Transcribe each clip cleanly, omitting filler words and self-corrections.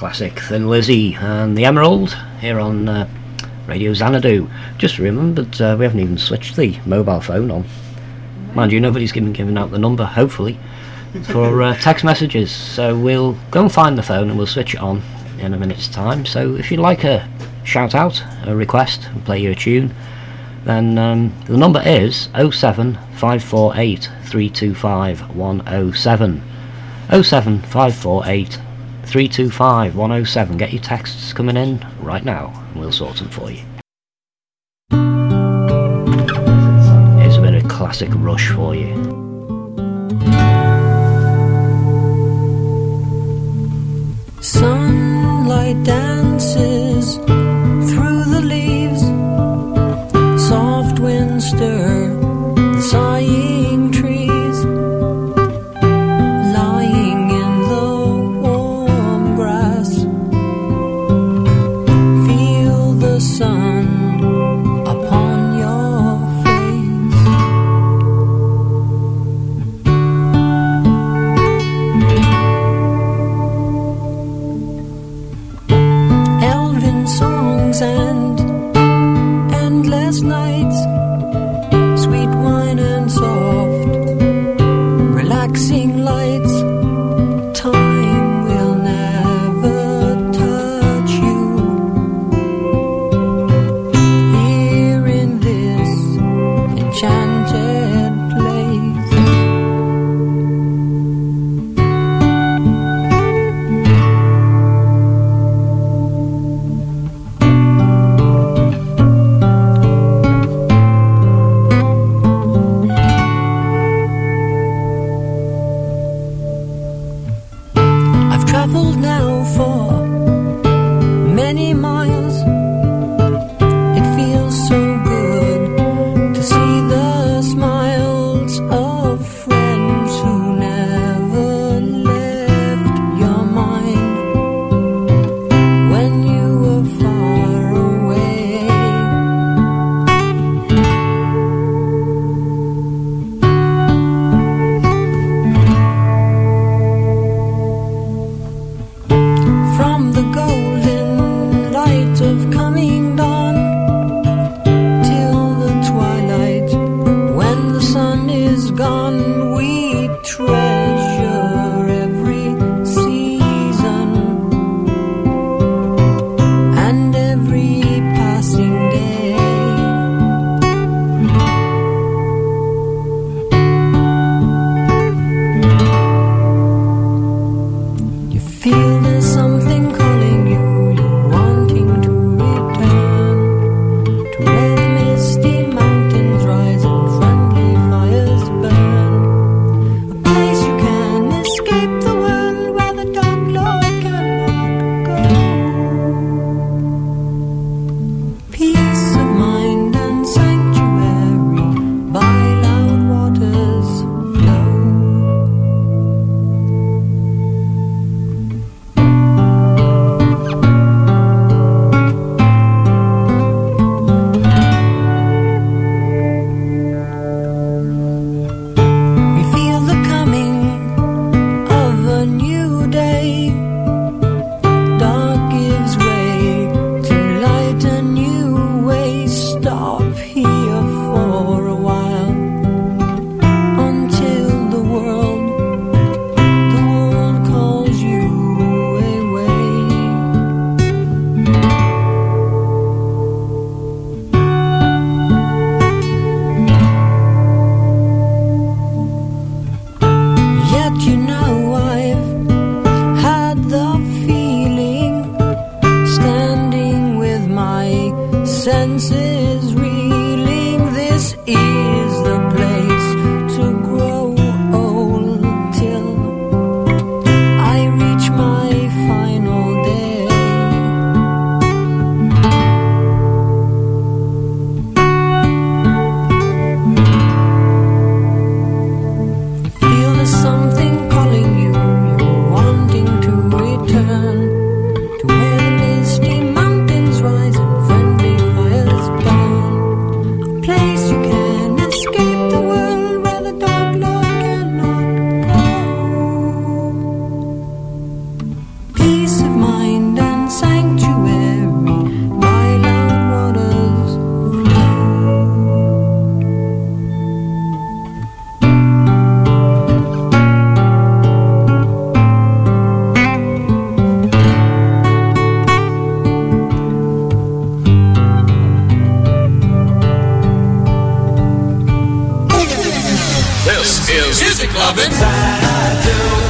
classic Thin Lizzy and the Emerald here on Radio Xanadu. Just remembered we haven't even switched the mobile phone on. Mind you, nobody's giving out the number, hopefully, for text messages. So we'll go and find the phone and we'll switch it on in a minute's time. So if you'd like a shout out, a request, and play you a tune, then the number is 07548 325 107. 07548 325 107. Get your texts coming in right now and we'll sort them for you. Here's a bit of classic Rush for you. Sunlight dances through the leaves, soft winds stir the sighing trees, lying in the warm grass. Feel the sun upon your face. Elvin song loving Xanadu.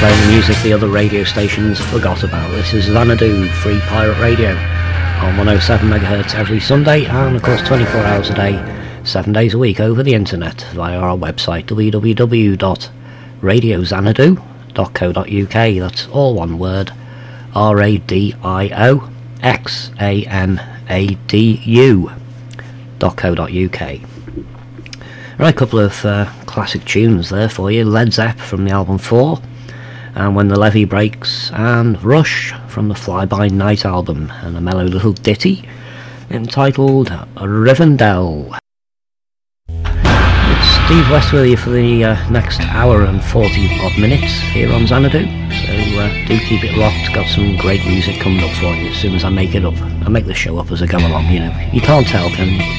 playing the music the other radio stations forgot about. This is Xanadu Free Pirate Radio on 107 MHz every Sunday, and of course 24 hours a day, 7 days a week over the internet via our website www.radioxanadu.co.uk. That's all one word, radioxanadu.co.uk. Right, a couple of classic tunes there for you. Led Zepp from the album 4, and When the Levee Breaks, and Rush from the Fly By Night album, and a mellow little ditty entitled Rivendell. It's Steve West with you for the next hour and 40 odd minutes here on Xanadu, so do keep it locked. Got some great music coming up for you as soon as I make it up. I make the show up as I go along, you know. You can't tell, can you?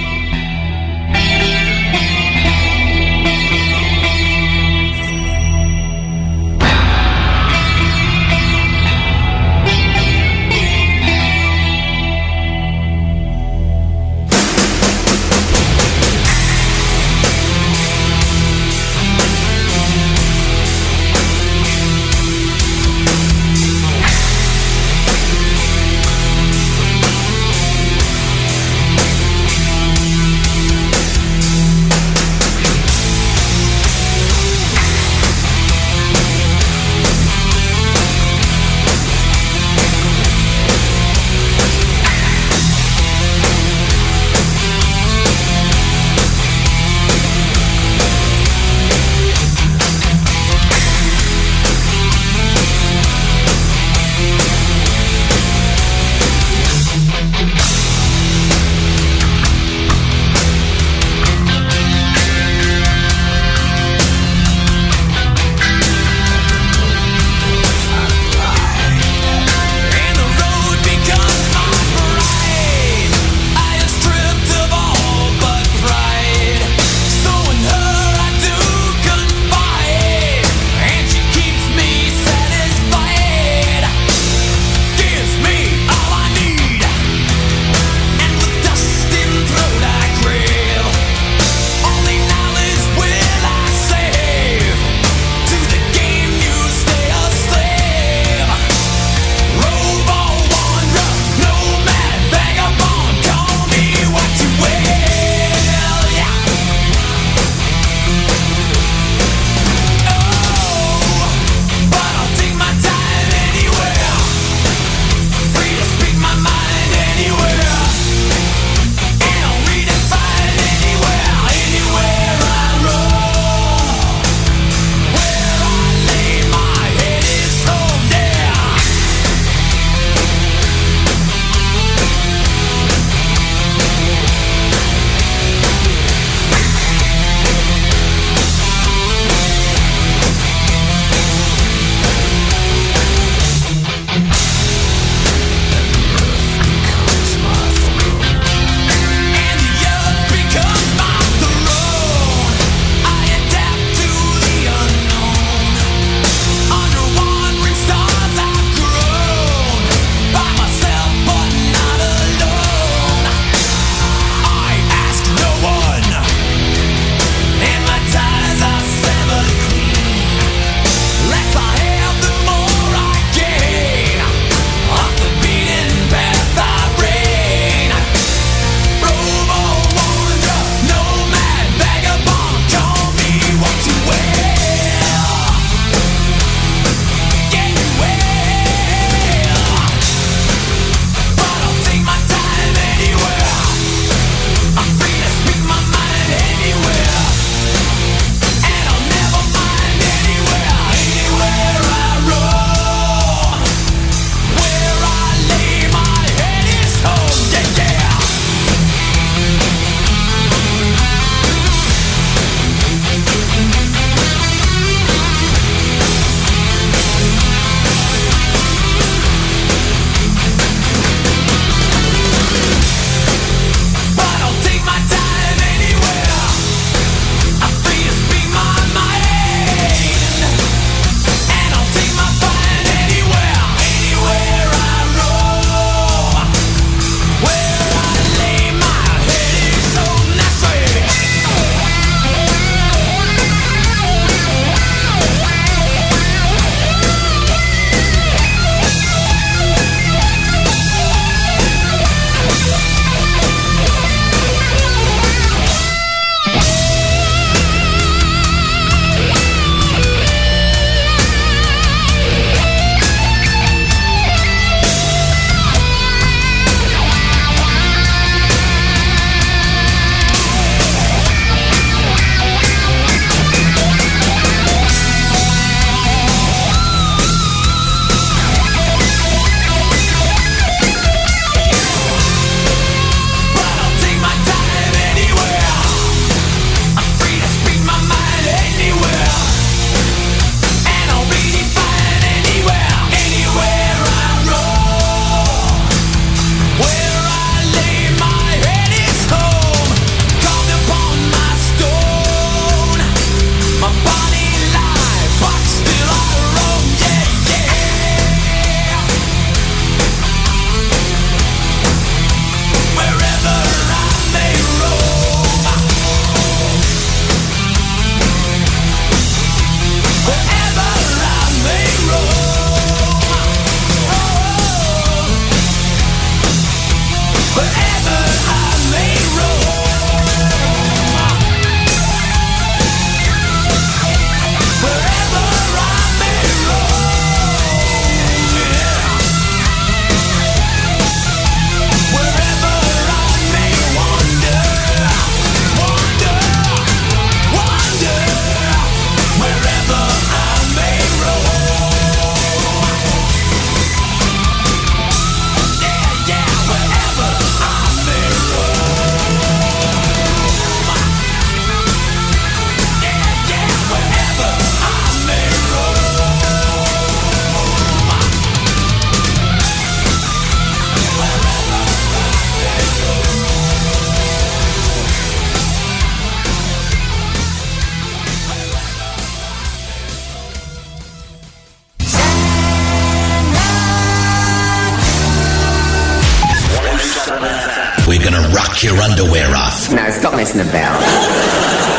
We're gonna rock your underwear off. No, stop messing about.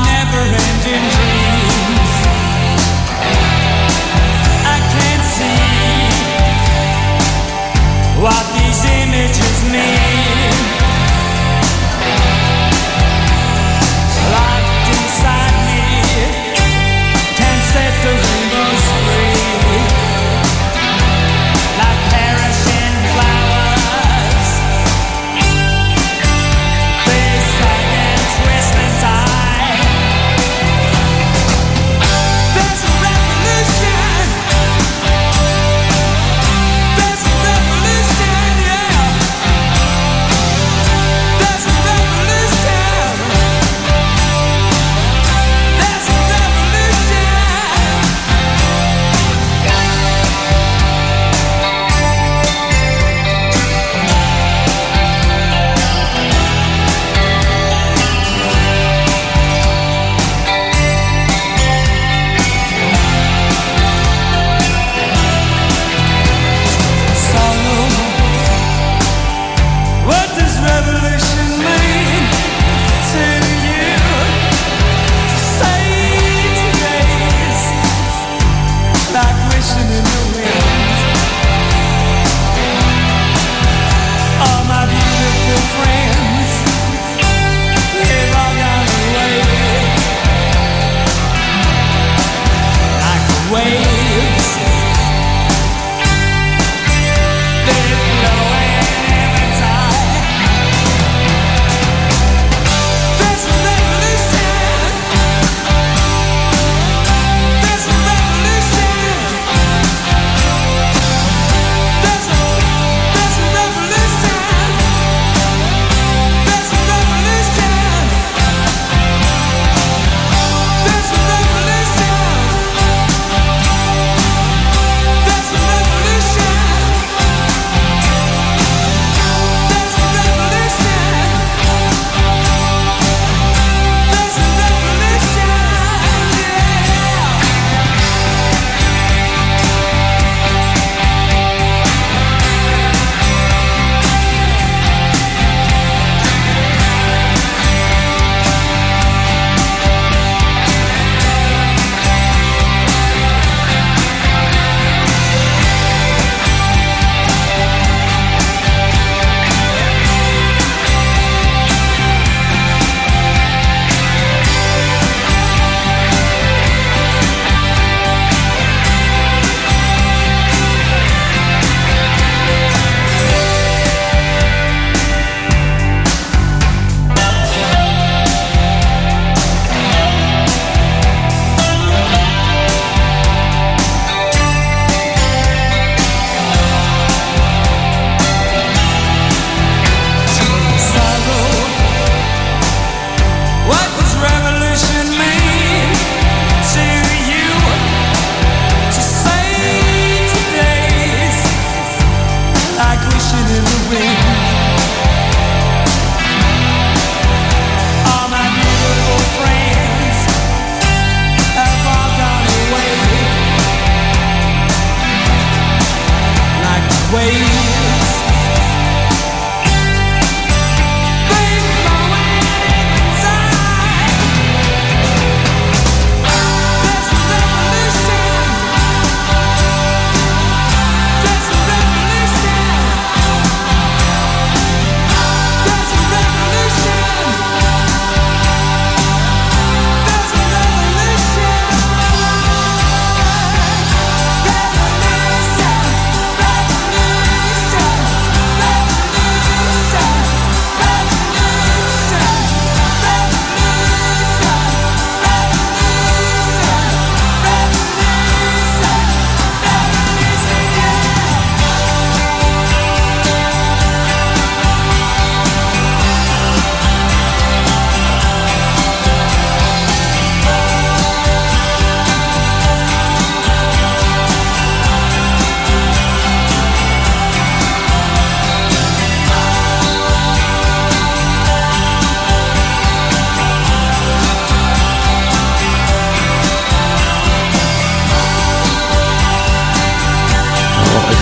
I can't see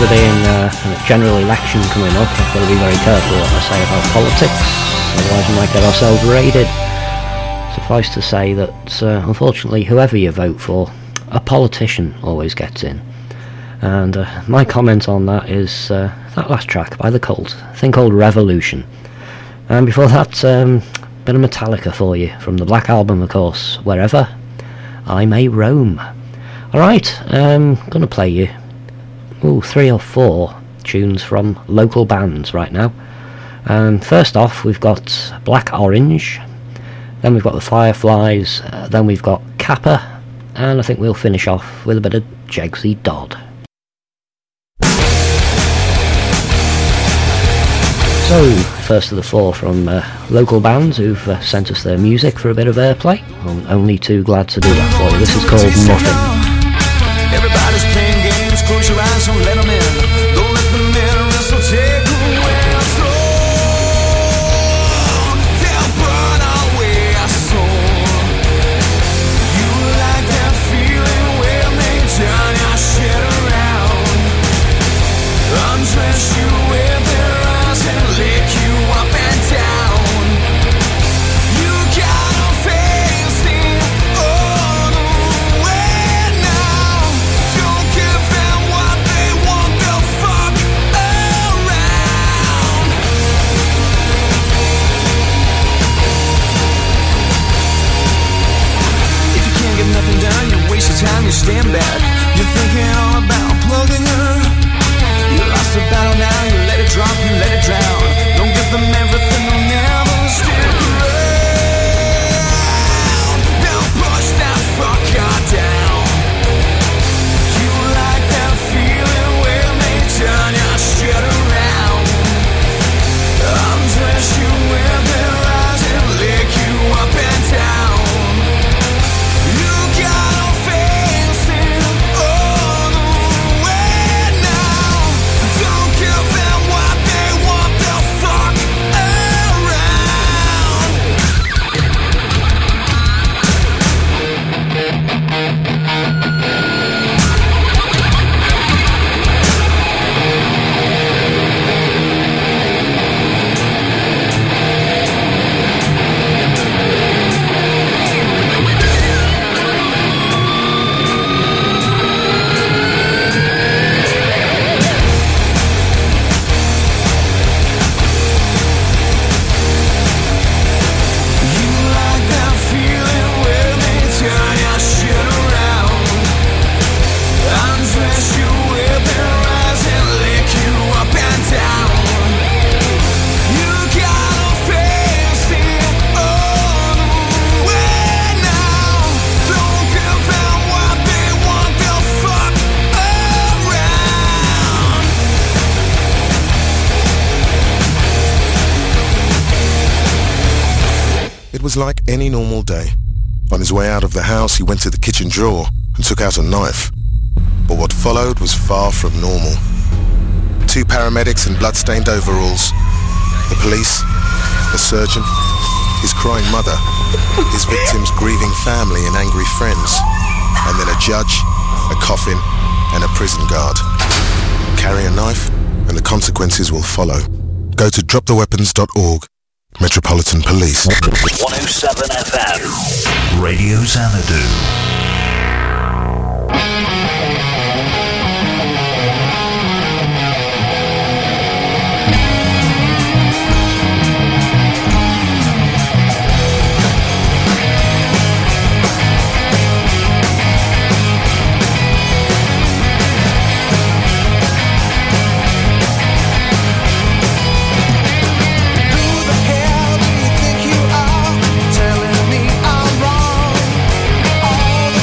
there being a general election coming up, I've got to be very careful what I say about politics, otherwise we might get ourselves raided. Suffice to say that, unfortunately, whoever you vote for, a politician always gets in. And my comment on that is that last track by The Cult, a thing called Revolution. And before that, bit of Metallica for you, from the Black Album, of course, Wherever I May Roam. Alright, I'm going to play you 3 or 4 tunes from local bands right now. First off, we've got Black Orange, then we've got the Fireflies, then we've got Kappa, and I think we'll finish off with a bit of Jegsy Dodd. So, first of the 4 from local bands who've sent us their music for a bit of airplay. I'm only too glad to do that for you. This is called Muffin. Everybody's playing games, close your eyes, don't let them in. Don't let them in, or else they'll take away our soul. They'll burn away our soul. You like that feeling where they turn your shit around. Undress you with their eyes and lick you up and down. You gotta face the other way now. Don't give them what they want, they'll fuck around. If you can't get nothing done, you waste your time, you stand back. You're thinking all about plugging her. You lost the battle now, you let it drop, you let it drown. Don't give them everything, they'll never stick around. They'll push that fucker down. You like that feeling where they turn your shit around. Undress you with their eyes and lick you up and down. You gotta face it all the way now. Don't give them what they want, they'll fuck It was like any normal day. On his way out of the house, he went to the kitchen drawer and took out a knife. But what followed was far from normal. 2 paramedics in blood-stained overalls, the police, a surgeon, his crying mother, his victim's grieving family and angry friends, and then a judge, a coffin, and a prison guard. Carry a knife, and the consequences will follow. Go to droptheweapons.org. Metropolitan Police. 107 FM. Radio Xanadu. telling me I'm wrong. All the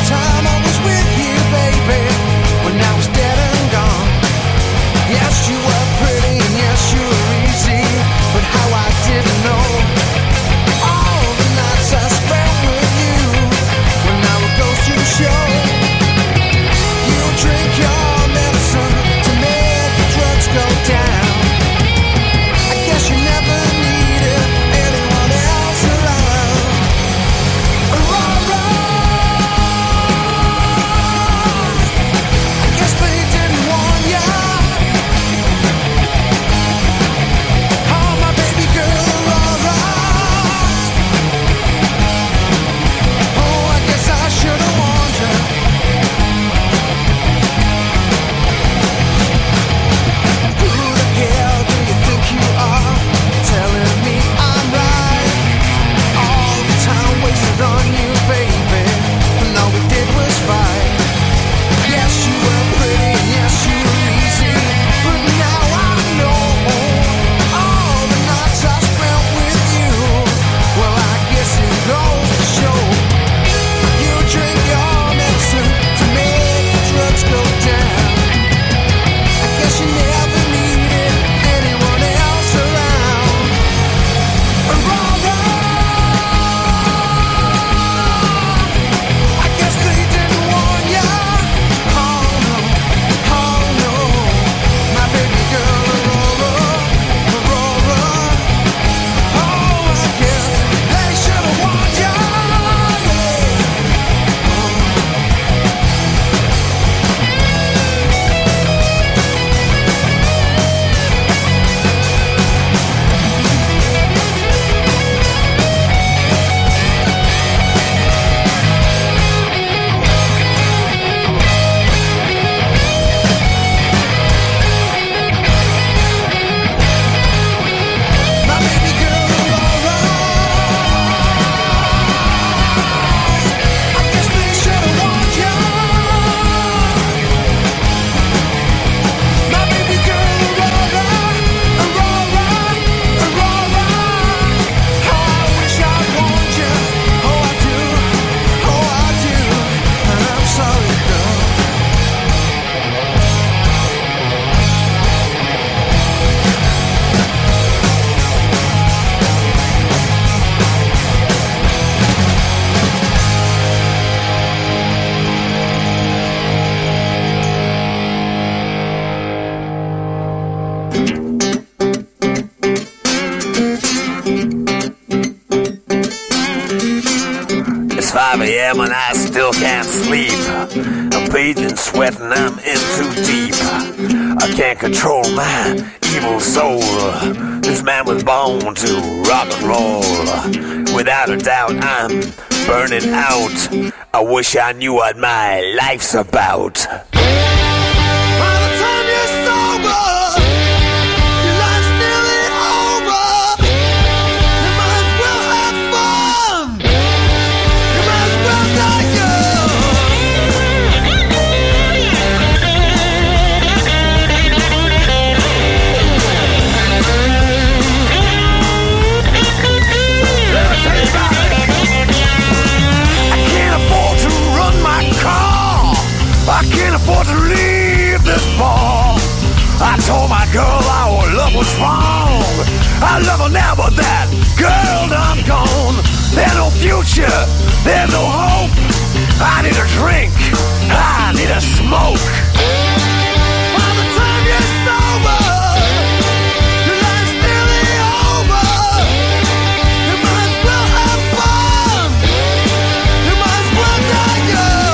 It's 5 a.m. and I still can't sleep. I'm bathed in sweat and I'm in too deep. I can't control my evil soul. This man was born to rock and roll. Without a doubt, I'm burning out. I wish I knew what my life's about. By the time you're sober, your life's nearly over. You might as well have fun. You might as well die Let me tell you about it. I can't afford to run my car. I can't afford to leave this bar. I told my girl our love was wrong. I love her now, but that girl done gone. There's no future, there's no hope. I need a drink, I need a smoke. By the time you're sober, your life's nearly over. You might as well have fun. You might as well die young.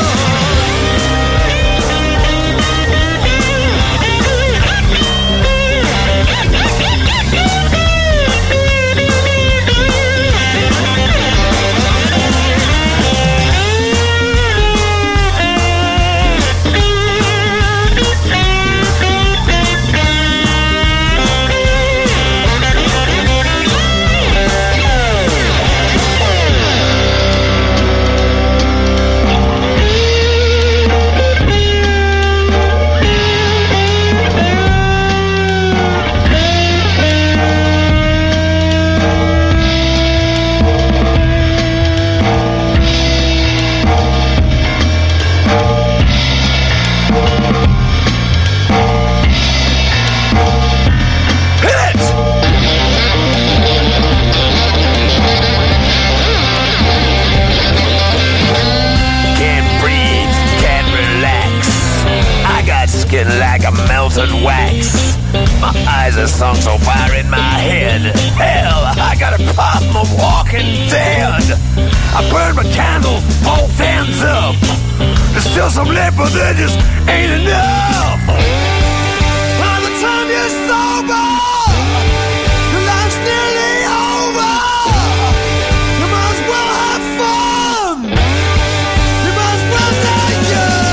Like a melted wax. My eyes are sunk so far in my head. Hell, I got a problem of walking dead. I burned my candle, both hands up. There's still some left, but there just ain't enough. By the time you're sober, your life's nearly over. You might as well have fun. You might as well die young.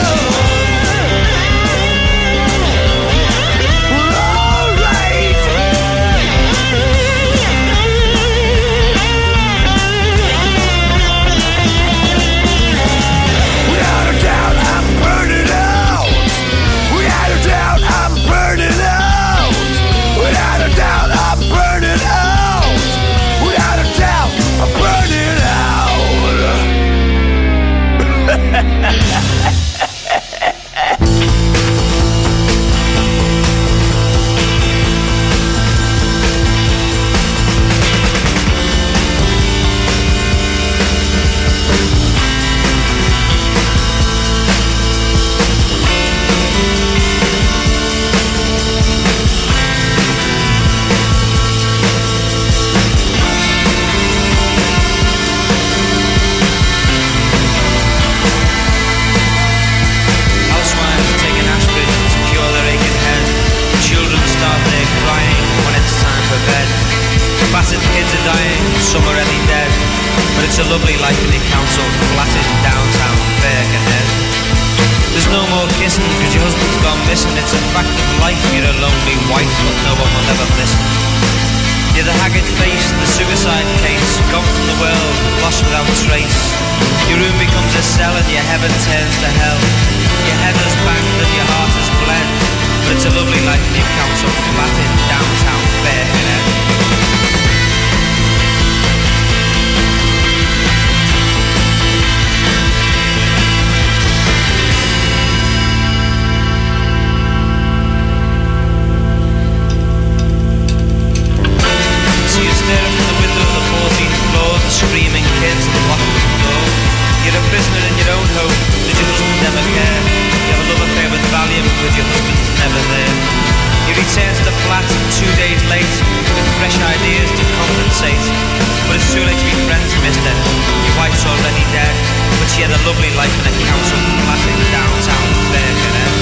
Some already dead, but it's a lovely life in the council flat in downtown Birkenhead. There's no more kissing because your husband's gone missing. It's a fact of life, you're a lonely wife, but no one will ever listen. You're the haggard face, the suicide case, gone from the world, lost without trace. Your room becomes a cell and your heaven turns to hell. Your head has banged and your heart has bled, but it's a lovely life in your council flat in downtown Birkenhead. Screaming kids and locked the door. You're a prisoner in your own home. Did your husband never care? You have a love affair with Valium, but your husband's never there. You return to the flat 2 days late with fresh ideas to compensate. But it's too late to be friends, mister. Your wife's already dead. lovely life in a council flat in downtown Birkenhead.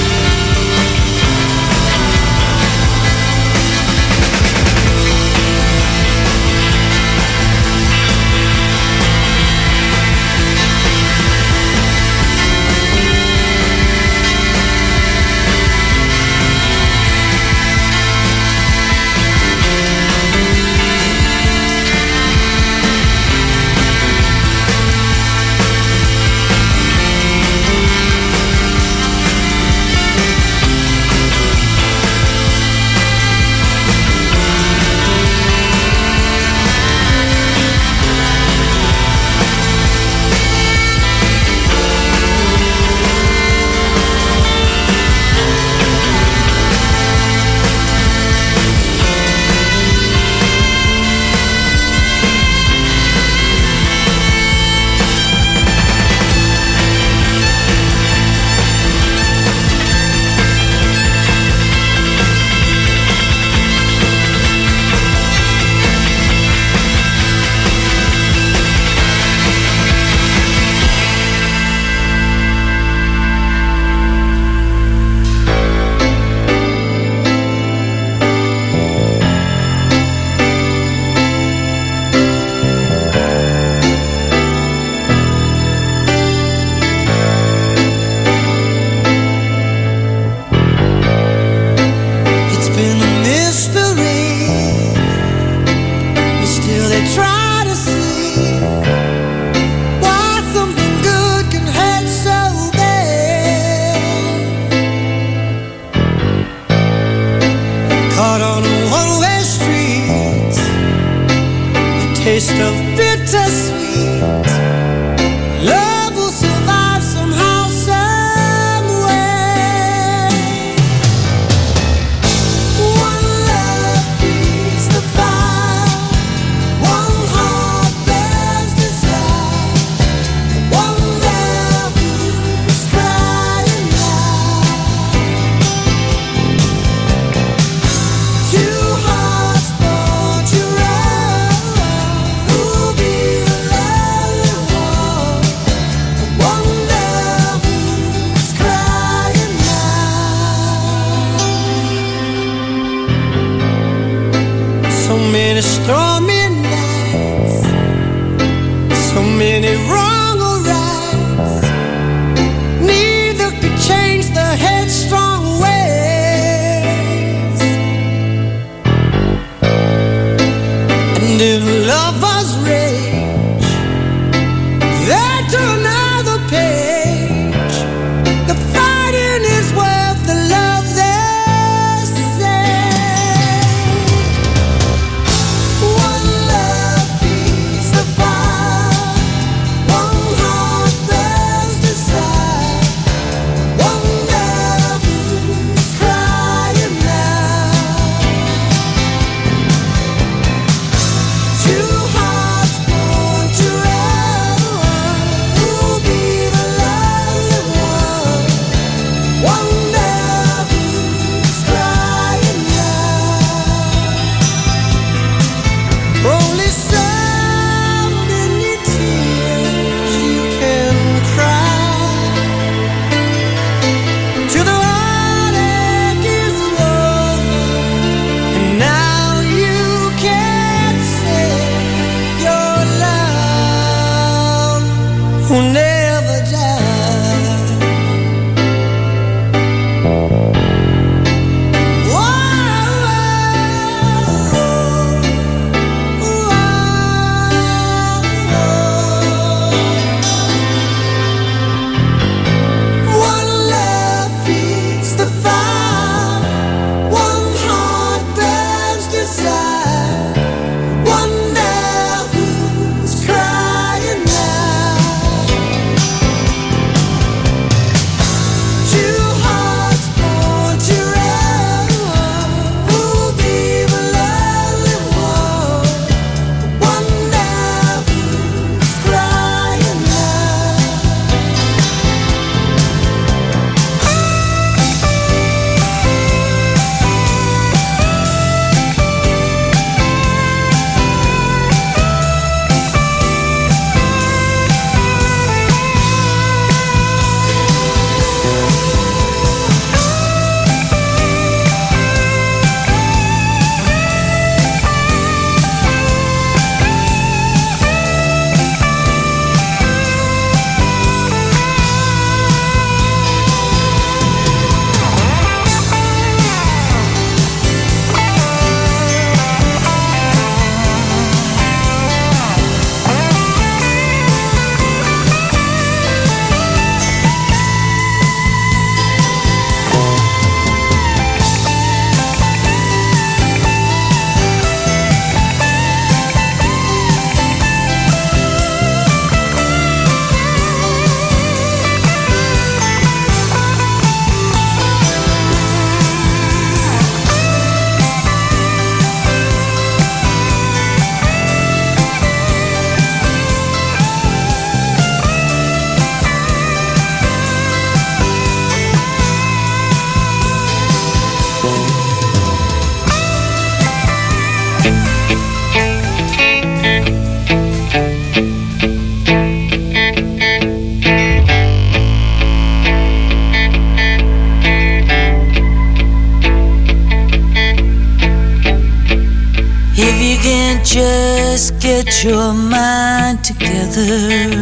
just get your mind together,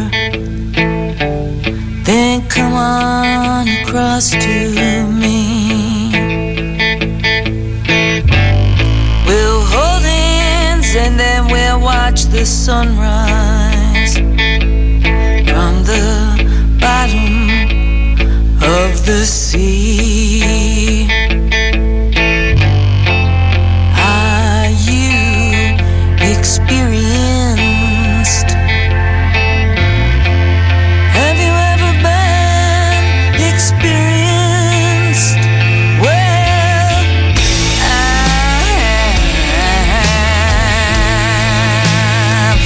then come on across to me. We'll hold hands and then we'll watch the sunrise from the bottom of the sea. Are you experienced? Have you ever been experienced? Well, I have.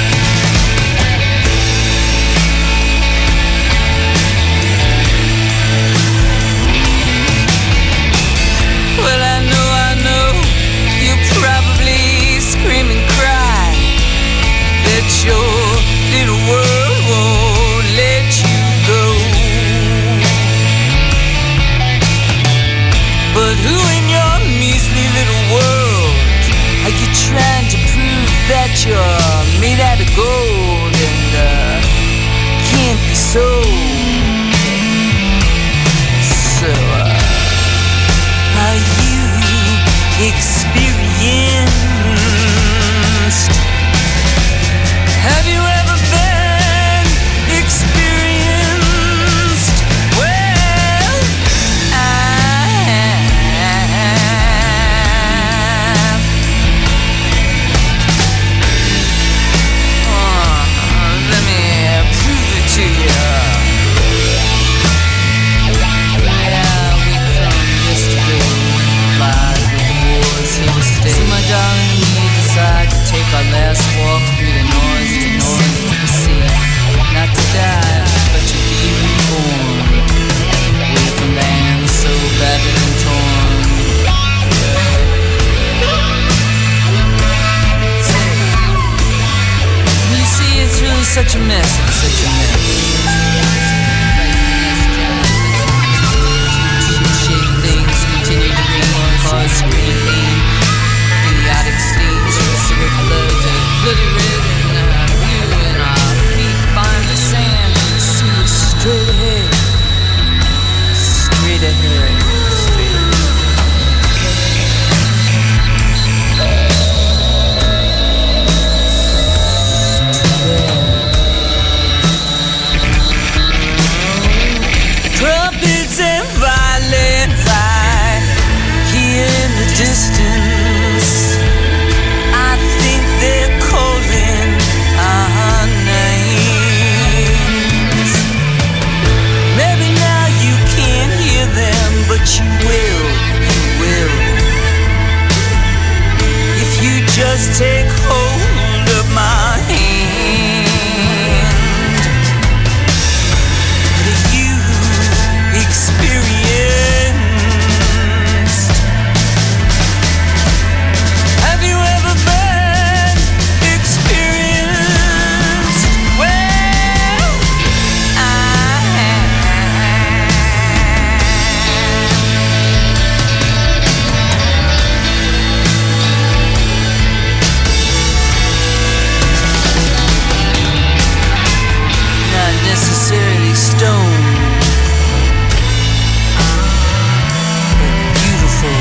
Well, I know, you probably scream and cry that your little world won't let you go. But who in your measly little world are you trying to prove that you're made out of gold and can't be sold? So, are you experienced? Have you ever been experienced? Well, I have. Let me prove it to you. Yeah, we come yesterday, fly with the wars here to stay. So my darling, we decide to take our last walk through the noise to the sea. Not to die, but to be reborn, away from lands so badly torn. You see, it's really such a mess, it's such a mess. Shake things, continue to bring more cause, screaming pain. Idiotic stains, cigarette blood, bloody red, and you and our feet find the sand and the sea is straight ahead, straight ahead, straight ahead. Trumpets and violins I hear in the distance. I think they're calling our names. Maybe now you can't hear them, but you will, if you just take hold of my hand. But are you experienced? Have you ever been experienced? Well, I have. Not necessarily stone, but beautiful.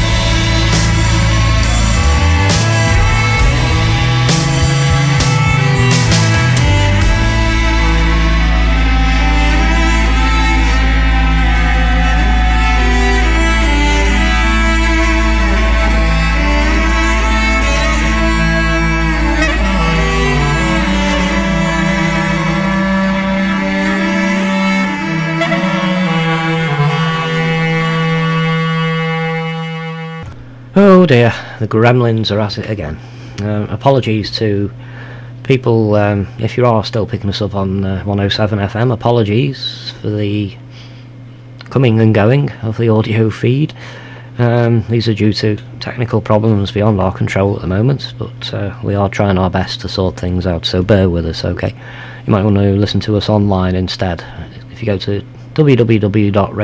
Oh dear, the gremlins are at it again. Apologies to people, if you are still picking us up on 107 FM, apologies for the coming and going of the audio feed. These are due to technical problems beyond our control at the moment, but we are trying our best to sort things out, so bear with us, okay? You might want to listen to us online instead. If you go to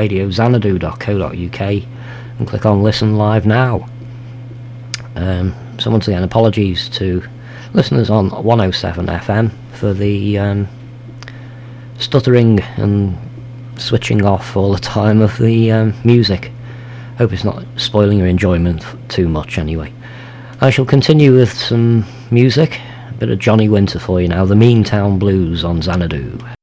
www.radioxanadu.co.uk and click on Listen Live Now. So once again, apologies to listeners on 107 FM for the stuttering and switching off all the time of the music. Hope it's not spoiling your enjoyment too much anyway. I shall continue with some music, a bit of Johnny Winter for you now, the Meantown Blues on Xanadu.